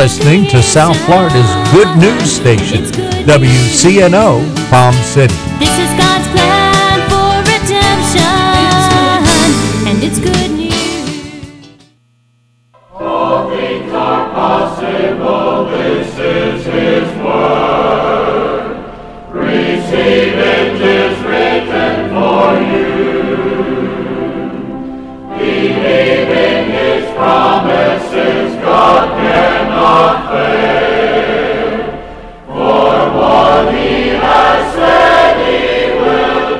listening to South Florida's good news station, WCNO Palm City. This is God's plan for redemption, and it's good news. All things are possible, this is His word. Receive it, 'tis written for you. Believe in His promises, God cannot fail. For what He has said He will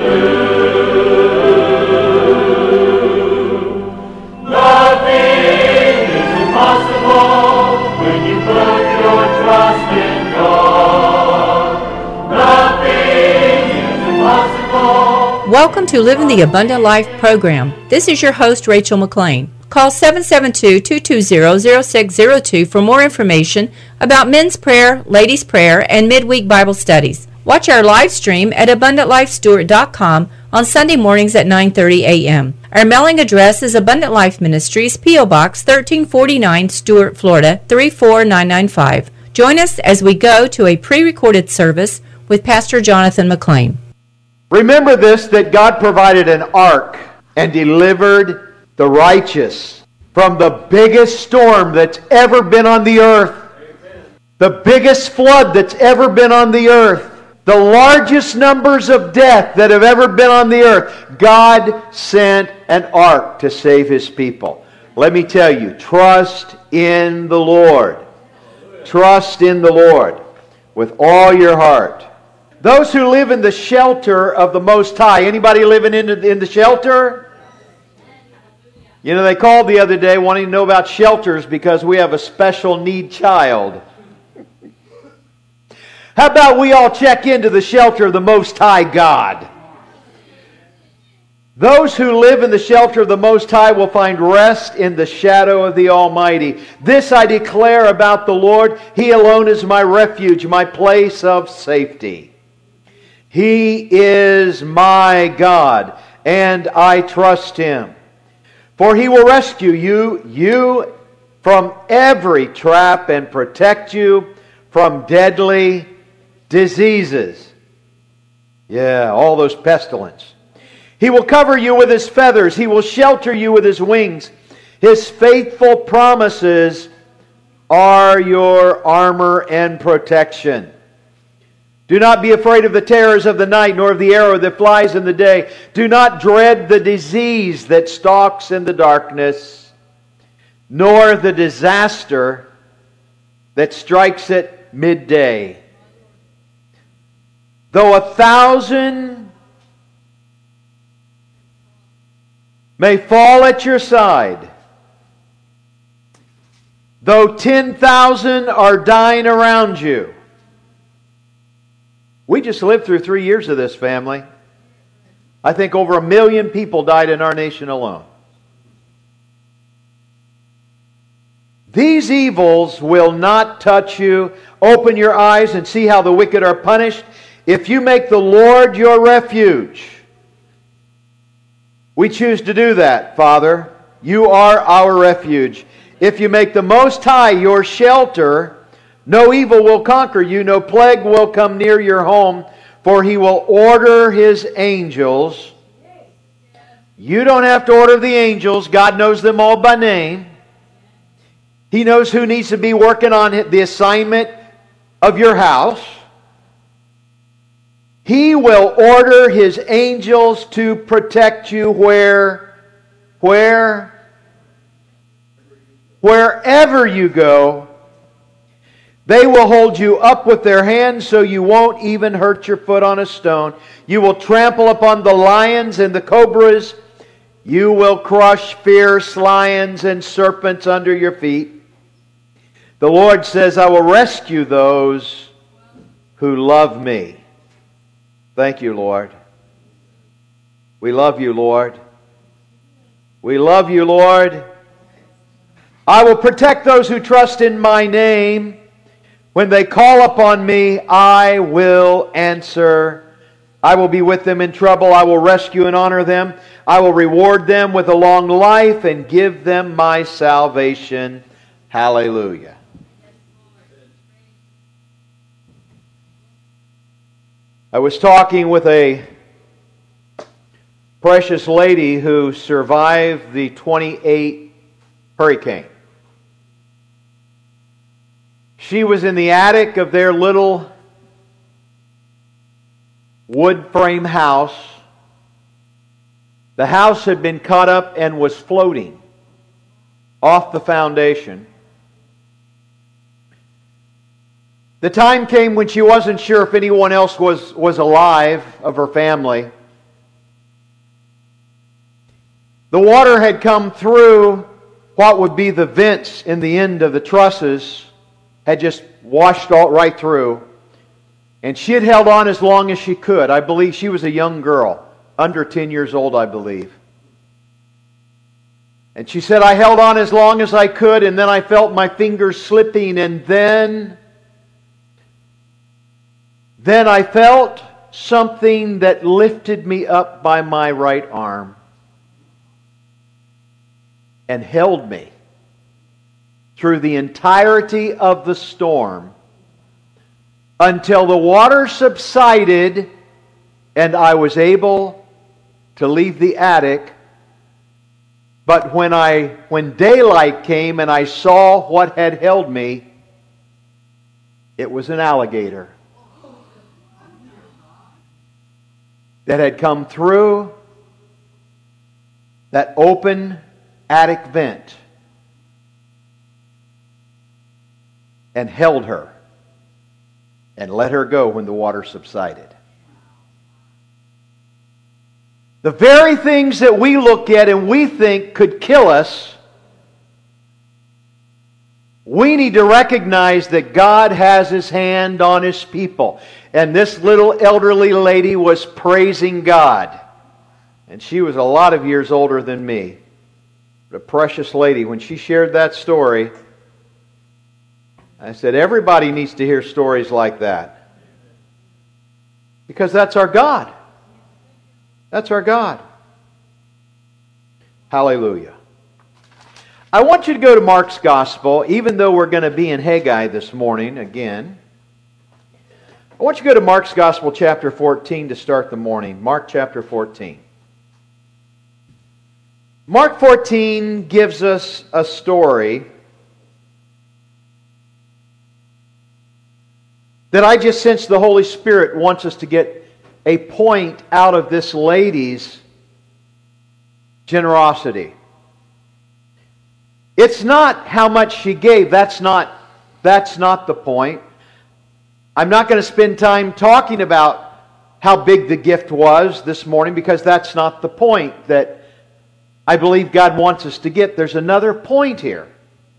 do. Nothing is impossible when you put your trust in God. Nothing is impossible. Welcome to Living the Abundant Life program. This is your host, Rachel McLean. Call 772-220-0602 for more information about men's prayer, ladies' prayer, and midweek Bible studies. Watch our live stream at AbundantLifeStewart.com on Sunday mornings at 9:30 a.m. Our mailing address is Abundant Life Ministries, P.O. Box 1349, Stuart, Florida 34995. Join us as we go to a pre-recorded service with Pastor Jonathan McLean. Remember this, that God provided an ark and delivered the righteous from the biggest storm that's ever been on the earth. The biggest flood that's ever been on the earth. The largest numbers of death that have ever been on the earth. God sent an ark to save His people. Let me tell you, trust in the Lord. Trust in the Lord with all your heart. Those who live in the shelter of the Most High. Anybody living in the shelter? You know, they called the other day wanting to know about shelters because we have a special need child. How about we all check into the shelter of the Most High God? Those who live in the shelter of the Most High will find rest in the shadow of the Almighty. This I declare about the Lord. He alone is my refuge, my place of safety. He is my God, and I trust Him. For He will rescue you from every trap and protect you from deadly diseases. Yeah, all those pestilence. He will cover you with His feathers. He will shelter you with His wings. His faithful promises are your armor and protection. Do not be afraid of the terrors of the night, nor of the arrow that flies in the day. Do not dread the disease that stalks in the darkness, nor the disaster that strikes at midday. Though 1,000 may fall at your side, though 10,000 are dying around you. We just lived through 3 years of this, family. I think over 1 million people died in our nation alone. These evils will not touch you. Open your eyes and see how the wicked are punished. If you make the Lord your refuge, we choose to do that, Father. You are our refuge. If you make the Most High your shelter, no evil will conquer you, no plague will come near your home, for He will order His angels. You don't have to order the angels. God knows them all by name. He knows who needs to be working on the assignment of your house. He will order His angels to protect you wherever you go. They will hold you up with their hands so you won't even hurt your foot on a stone. You will trample upon the lions and the cobras. You will crush fierce lions and serpents under your feet. The Lord says, I will rescue those who love me. Thank you, Lord. We love you, Lord. We love you, Lord. I will protect those who trust in my name. When they call upon me, I will answer. I will be with them in trouble. I will rescue and honor them. I will reward them with a long life and give them my salvation. Hallelujah. I was talking with a precious lady who survived the 28 hurricane. She was in the attic of their little wood frame house. The house had been cut up and was floating off the foundation. The time came when she wasn't sure if anyone else was alive of her family. The water had come through what would be the vents in the end of the trusses, had just washed all right through. And she had held on as long as she could. I believe she was a young girl, under 10 years old, I believe. And she said, I held on as long as I could, and then I felt my fingers slipping, and then I felt something that lifted me up by my right arm and held me through the entirety of the storm until the water subsided and I was able to leave the attic. But when daylight came and I saw what had held me, it was an alligator that had come through that open attic vent and held her and let her go when the water subsided. The very things that we look at and we think could kill us, we need to recognize that God has His hand on His people. And this little elderly lady was praising God. And she was a lot of years older than me. But a precious lady. When she shared that story, I said, everybody needs to hear stories like that. Because that's our God. That's our God. Hallelujah. I want you to go to Mark's Gospel, even though we're going to be in Haggai this morning again. I want you to go to Mark's Gospel, chapter 14, to start the morning. Mark chapter 14. Mark 14 gives us a story that I just sense the Holy Spirit wants us to get a point out of this lady's generosity. It's not how much she gave. That's not the point. I'm not going to spend time talking about how big the gift was this morning because that's not the point that I believe God wants us to get. There's another point here.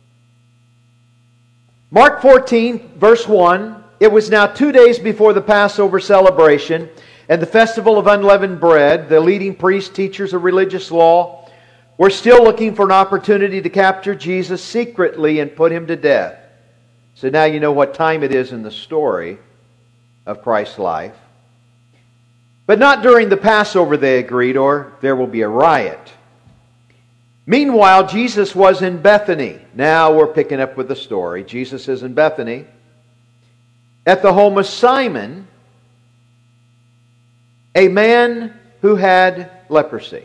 Mark 14, verse 1. It was now 2 days before the Passover celebration and the festival of unleavened bread. The leading priests, teachers of religious law, were still looking for an opportunity to capture Jesus secretly and put Him to death. So now you know what time it is in the story of Christ's life. But not during the Passover, they agreed, or there will be a riot. Meanwhile, Jesus was in Bethany. Now we're picking up with the story. Jesus is in Bethany at the home of Simon, a man who had leprosy.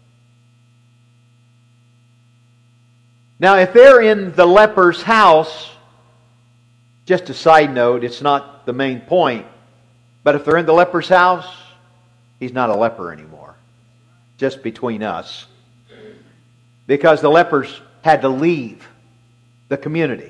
Now, if they're in the leper's house, just a side note, it's not the main point, but if they're in the leper's house, he's not a leper anymore. Just between us. Because the lepers had to leave the community.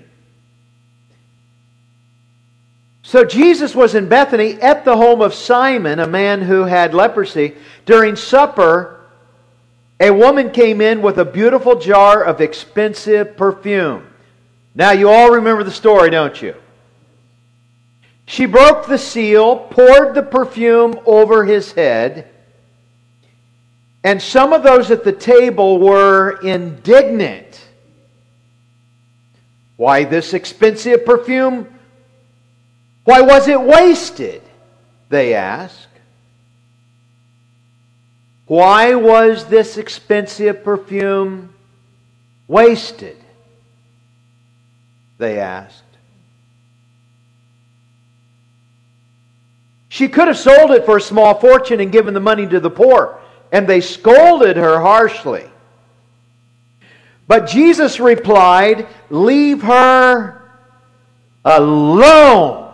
So Jesus was in Bethany at the home of Simon, a man who had leprosy. During supper, a woman came in with a beautiful jar of expensive perfume. Now you all remember the story, don't you? She broke the seal, poured the perfume over His head, and some of those at the table were indignant. Why this expensive perfume? Why was it wasted? They asked. Why was this expensive perfume wasted? They asked. She could have sold it for a small fortune and given the money to the poor, and they scolded her harshly. But Jesus replied, "Leave her alone."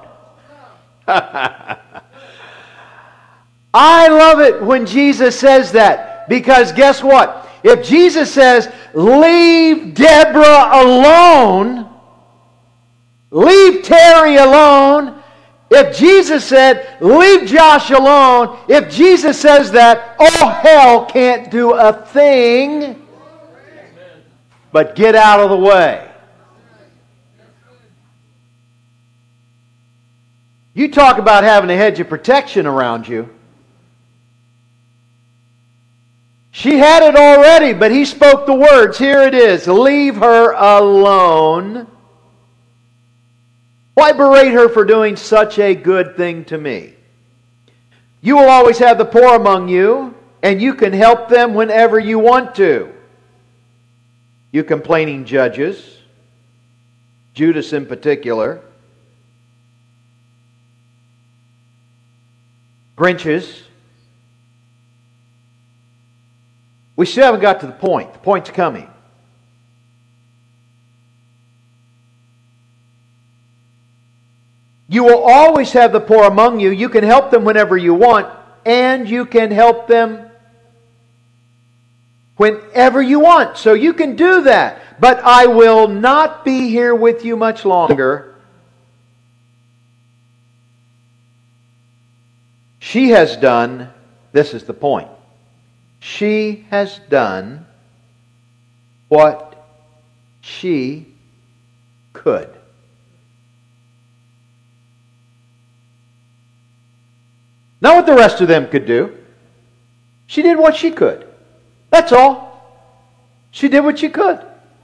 I love it when Jesus says that, because guess what? If Jesus says, "Leave Deborah alone," leave Terry alone, if Jesus said, "Leave Josh alone," if Jesus says that, all hell can't do a thing but get out of the way. You talk about having a hedge of protection around you. She had it already, but he spoke the words. Here it is. Leave her alone. Why berate her for doing such a good thing to me? You will always have the poor among you, and you can help them whenever you want to. You complaining judges, Judas in particular, Grinches. We still haven't got to the point. The point's coming. You will always have the poor among you. You can help them whenever you want, and you can help them whenever you want. So you can do that. But I will not be here with you much longer. She has done, this is the point, she has done what she could. Not what the rest of them could do. She did what she could. That's all. She did what she could.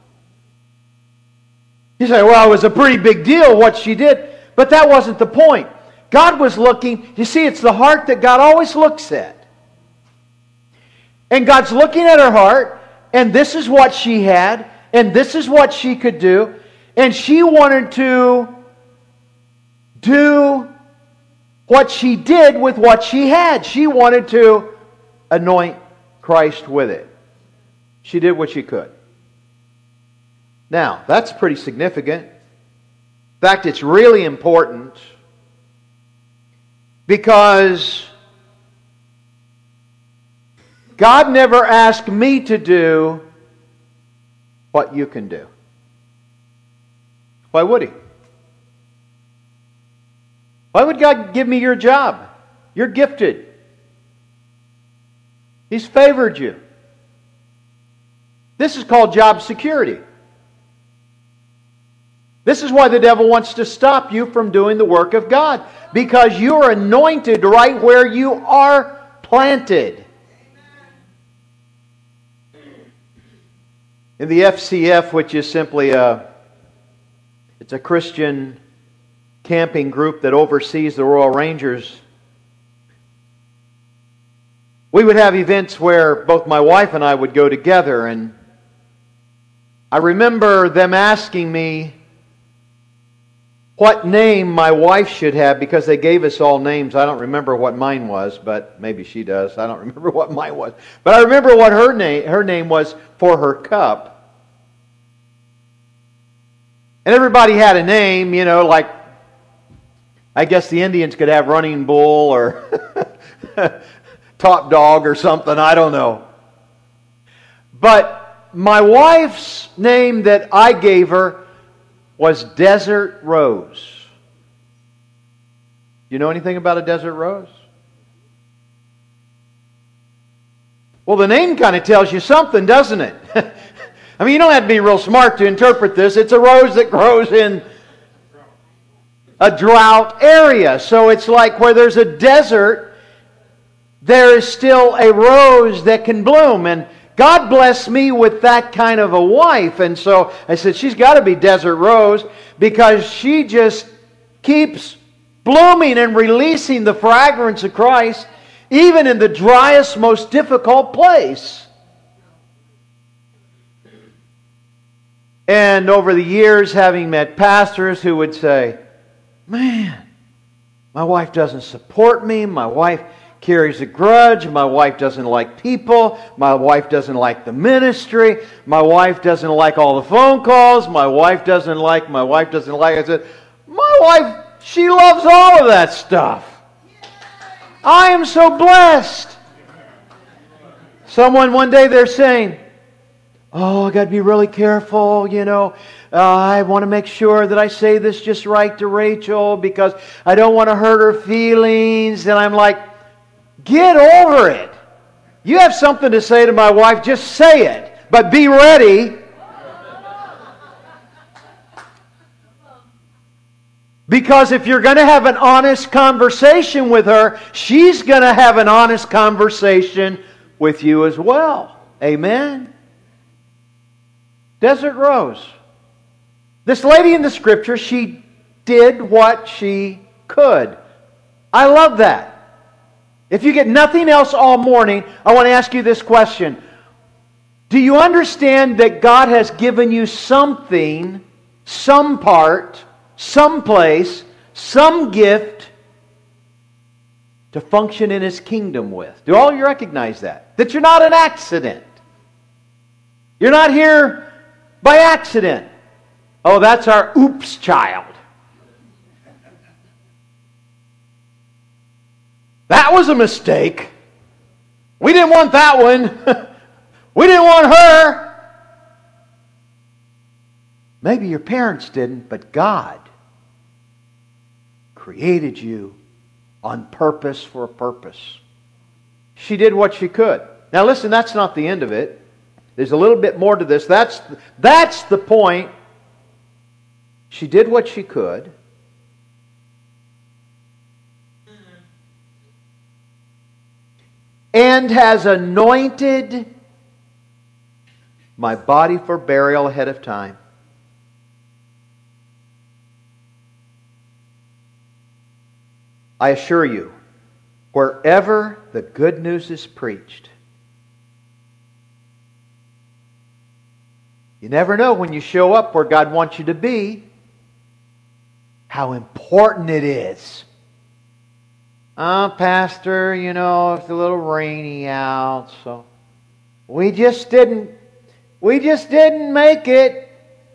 You say, well, it was a pretty big deal what she did. But that wasn't the point. God was looking, you see, it's the heart that God always looks at. And God's looking at her heart, and this is what she had, and this is what she could do, and she wanted to do what she did with what she had. She wanted to anoint Christ with it. She did what she could. Now, that's pretty significant. In fact, it's really important because God never asked me to do what you can do. Why would He? Why would God give me your job? You're gifted. He's favored you. This is called job security. This is why the devil wants to stop you from doing the work of God. Because you are anointed right where you are planted. In the FCF, which is simply it's a Christian camping group that oversees the Royal Rangers, we would have events where both my wife and I would go together, and I remember them asking me what name my wife should have, because they gave us all names. I don't remember what mine was, but maybe she does. I don't remember what mine was. But I remember what her name was for her cup. And everybody had a name, you know, like I guess the Indians could have Running Bull or Top Dog or something. I don't know. But my wife's name that I gave her was Desert Rose. You know anything about a desert rose? Well, the name kind of tells you something, doesn't it? I mean, you don't have to be real smart to interpret this. It's a rose that grows in a drought area. So it's like where there's a desert, there is still a rose that can bloom. And God blessed me with that kind of a wife. And so I said, she's got to be Desert Rose, because she just keeps blooming and releasing the fragrance of Christ, even in the driest, most difficult place. And over the years, having met pastors who would say, man, My wife doesn't support me. My wife carries a grudge. My wife doesn't like people. My wife doesn't like the ministry. My wife doesn't like all the phone calls. My wife doesn't like. I said, my wife, she loves all of that stuff. I am so blessed. Someone one day they're saying, oh, I got to be really careful, I want to make sure that I say this just right to Rachel because I don't want to hurt her feelings. And I'm like, get over it. You have something to say to my wife, just say it. But be ready. Because if you're going to have an honest conversation with her, she's going to have an honest conversation with you as well. Amen? Desert Rose. This lady in the Scripture, she did what she could. I love that. If you get nothing else all morning, I want to ask you this question. Do you understand that God has given you something, some part, some place, some gift to function in His kingdom with? Do all you recognize that? That you're not an accident. You're not here by accident. Oh, that's our oops child. That was a mistake. We didn't want that one. We didn't want her. Maybe your parents didn't, but God created you on purpose for a purpose. She did what she could. Now listen, that's not the end of it. There's a little bit more to this. That's the point. She did what she could. And has anointed my body for burial ahead of time. I assure you, wherever the good news is preached, you never know when you show up where God wants you to be, how important it is. Oh, Pastor, it's a little rainy out, so we just didn't make it.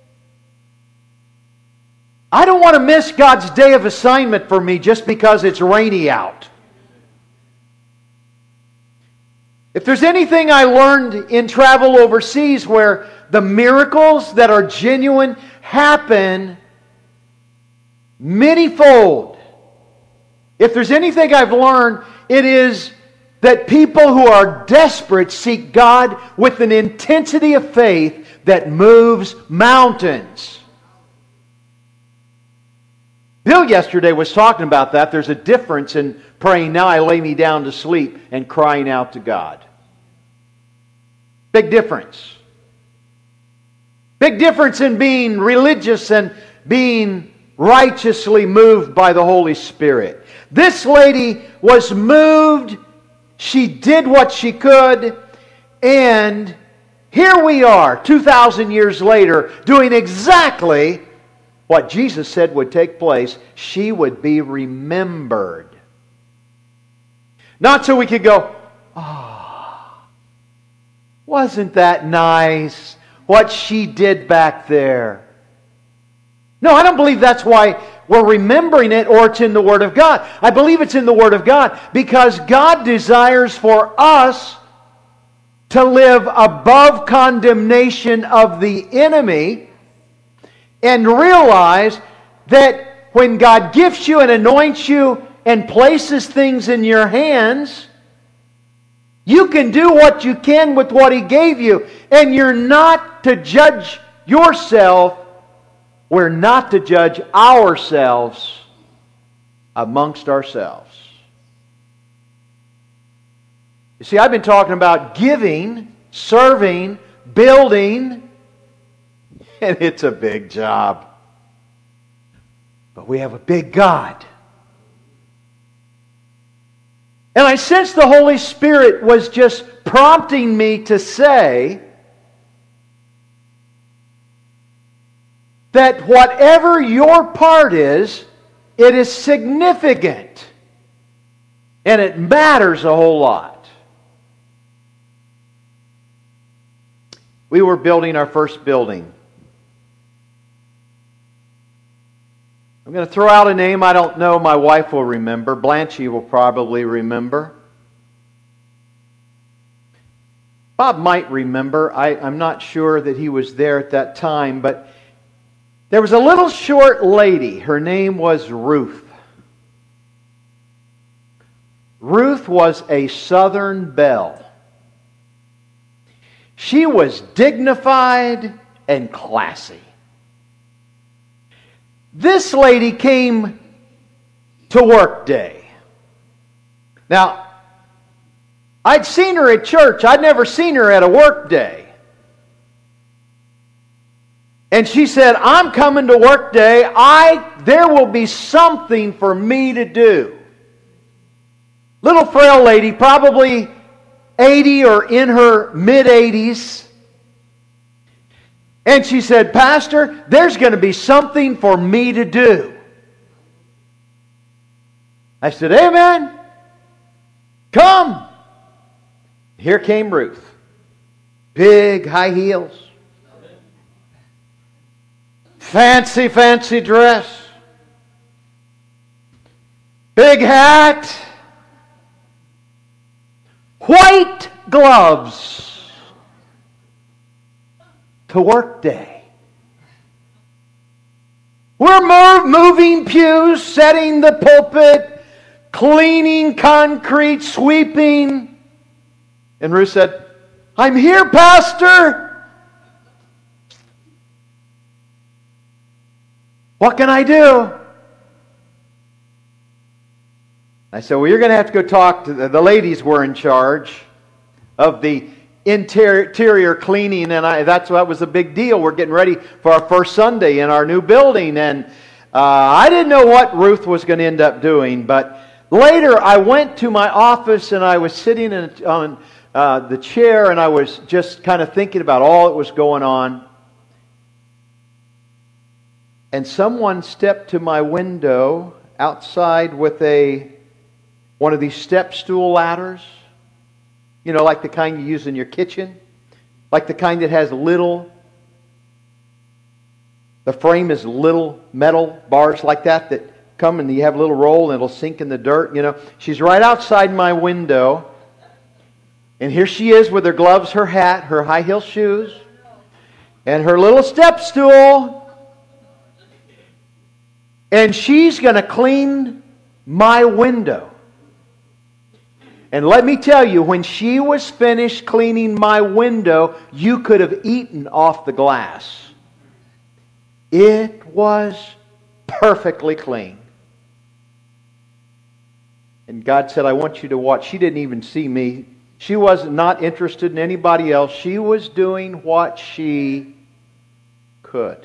I don't want to miss God's day of assignment for me just because it's rainy out. If there's anything I learned in travel overseas where the miracles that are genuine happen manyfold, if there's anything I've learned, it is that people who are desperate seek God with an intensity of faith that moves mountains. Bill yesterday was talking about that. There's a difference in praying, now I lay me down to sleep, and crying out to God. Big difference. Big difference in being religious and being righteously moved by the Holy Spirit. This lady was moved. She did what she could. And here we are, 2,000 years later, doing exactly what Jesus said would take place. She would be remembered. Not so we could go, wasn't that nice what she did back there? No, I don't believe that's why we're remembering it or it's in the Word of God. I believe it's in the Word of God because God desires for us to live above condemnation of the enemy and realize that when God gifts you and anoints you and places things in your hands, you can do what you can with what He gave you. And you're not to judge yourself. We're not to judge ourselves amongst ourselves. You see, I've been talking about giving, serving, building, and it's a big job. But we have a big God. And I sense the Holy Spirit was just prompting me to say that whatever your part is, it is significant. And it matters a whole lot. We were building our first building. I'm going to throw out a name I don't know my wife will remember. Blanchie will probably remember. Bob might remember. I'm not sure that he was there at that time, but there was a little short lady. Her name was Ruth. Ruth was a Southern belle. She was dignified and classy. This lady came to work day. Now, I'd seen her at church. I'd never seen her at a work day. And she said, I'm coming to work day. There will be something for me to do. Little frail lady, probably 80 or in her mid-80s. And she said, Pastor, there's going to be something for me to do. I said, Amen. Come. Here came Ruth. Big high heels. Fancy, fancy dress. Big hat. White gloves. To work day. We're moving pews, setting the pulpit, cleaning concrete, sweeping. And Ruth said, I'm here, Pastor. What can I do? I said, well, you're going to have to go talk to the ladies were in charge of the interior cleaning, and that was a big deal. We're getting ready for our first Sunday in our new building, and I didn't know what Ruth was going to end up doing, but later I went to my office and I was sitting on the chair, and I was just kind of thinking about all that was going on. And someone stepped to my window outside with one of these step stool ladders. You know, like the kind you use in your kitchen. Like the kind that has the frame is little metal bars like that come and you have a little roll and it'll sink in the dirt. You know, she's right outside my window. And here she is with her gloves, her hat, her high heel shoes, and her little step stool. And she's going to clean my window. And let me tell you, when she was finished cleaning my window, you could have eaten off the glass. It was perfectly clean. And God said, I want you to watch. She didn't even see me. She was not interested in anybody else. She was doing what she could.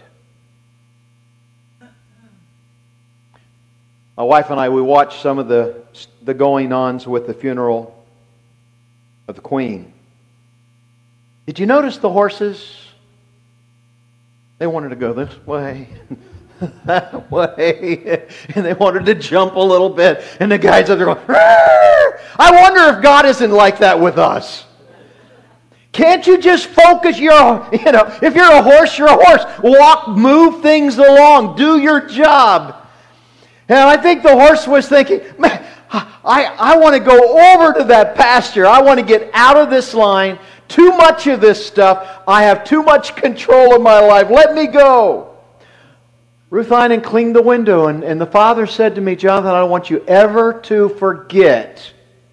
My wife and I, we watched some of the going-ons with the funeral of the Queen. Did you notice the horses? They wanted to go this way, that way, and they wanted to jump a little bit. And the guys up there going, "Arr!" I wonder if God isn't like that with us. Can't you just focus if you're a horse, you're a horse. Walk, move things along, do your job. And I think the horse was thinking, man, I want to go over to that pasture. I want to get out of this line. Too much of this stuff. I have too much control of my life. Let me go. Ruth Einen cleaned the window, and the father said to me, Jonathan, I don't want you ever to forget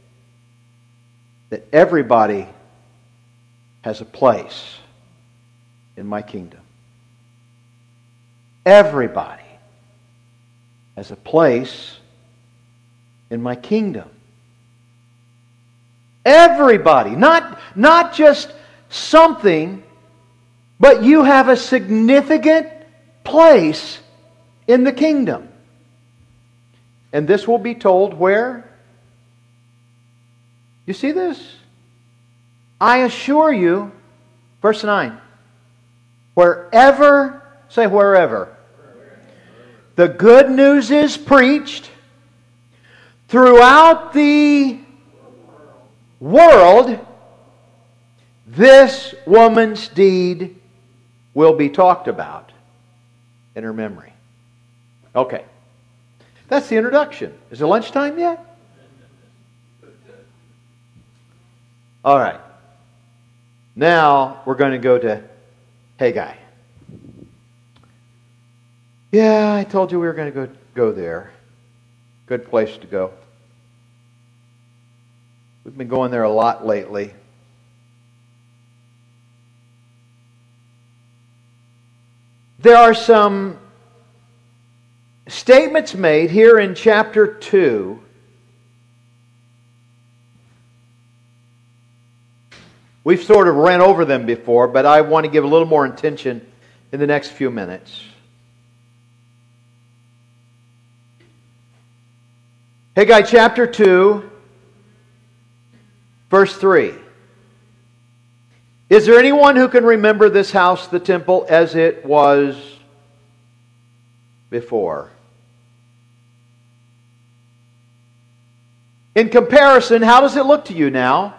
that everybody has a place in my kingdom. Everybody has a place in my kingdom. Everybody, not just something, but you have a significant place in the kingdom. And this will be told where? You see this? I assure you, verse 9, wherever, say wherever, the good news is preached, throughout the world, this woman's deed will be talked about in her memory. Okay. That's the introduction. Is it lunchtime yet? All right. Now we're going to go to Haggai. Yeah, I told you we were going to go there. Good place to go. We've been going there a lot lately. There are some statements made here in chapter 2 we've sort of ran over them before, but I want to give a little more attention in the next few minutes. Haggai chapter 2, verse 3. Is there anyone who can remember this house, the temple, as it was before? In comparison, how does it look to you now?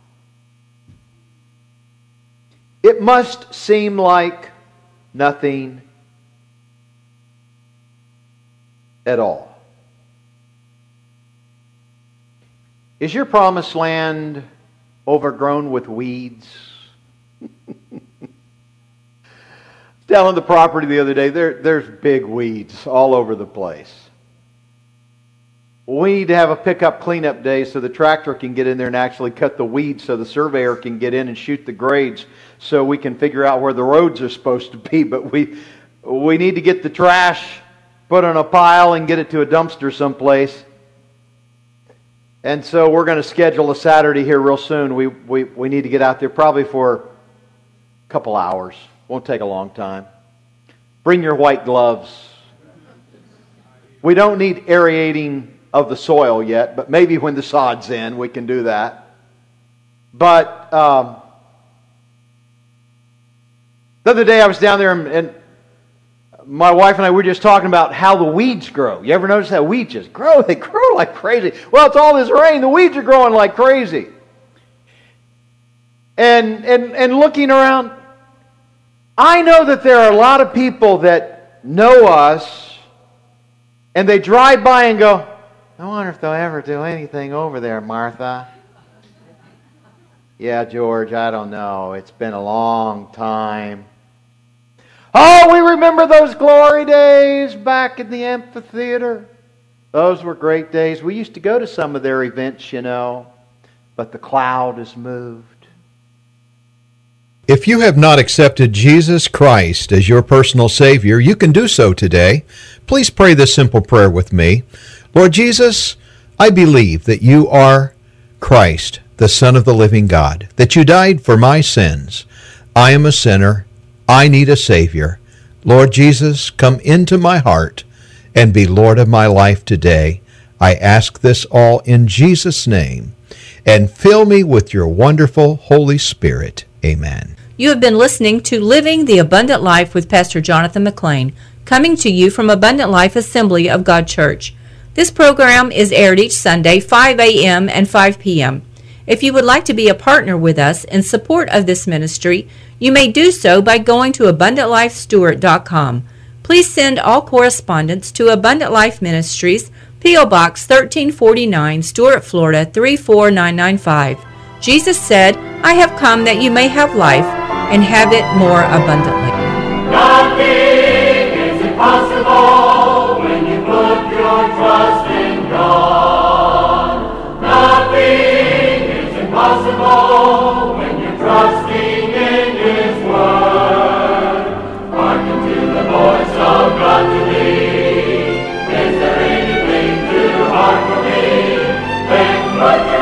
It must seem like nothing at all. Is your promised land overgrown with weeds? Down on the property the other day, there's big weeds all over the place. We need to have a pickup cleanup day so the tractor can get in there and actually cut the weeds so the surveyor can get in and shoot the grades so we can figure out where the roads are supposed to be. But we need to get the trash put on a pile and get it to a dumpster someplace. And so we're going to schedule a Saturday here real soon. We need to get out there probably for a couple hours. Won't take a long time. Bring your white gloves. We don't need aerating of the soil yet, but maybe when the sod's in, we can do that. But the other day I was down there and my wife and I were just talking about how the weeds grow. You ever notice how weeds just grow? They grow like crazy. Well, it's all this rain. The weeds are growing like crazy. And looking around, I know that there are a lot of people that know us and they drive by and go, I wonder if they'll ever do anything over there, Martha. Yeah, George, I don't know. It's been a long time. Oh, we remember those glory days back in the amphitheater. Those were great days. We used to go to some of their events, you know, but the cloud has moved. If you have not accepted Jesus Christ as your personal Savior, you can do so today. Please pray this simple prayer with me. Lord Jesus, I believe that you are Christ, the Son of the living God, that you died for my sins. I am a sinner. I need a Savior. Lord Jesus, come into my heart and be Lord of my life today. I ask this all in Jesus' name, and fill me with your wonderful Holy Spirit. Amen. You have been listening to Living the Abundant Life with Pastor Jonathan McLean, coming to you from Abundant Life Assembly of God Church. This program is aired each Sunday, 5 a.m. and 5 p.m. If you would like to be a partner with us in support of this ministry, you may do so by going to AbundantLifeStewart.com. Please send all correspondence to Abundant Life Ministries, P.O. Box 1349, Stuart, Florida 34995. Jesus said, I have come that you may have life and have it more abundantly. Nothing is impossible when you put your trust in God. Nothing is impossible when you're trusting in His Word. Hearken to the voice of God today. Is there anything too hard for me? Then put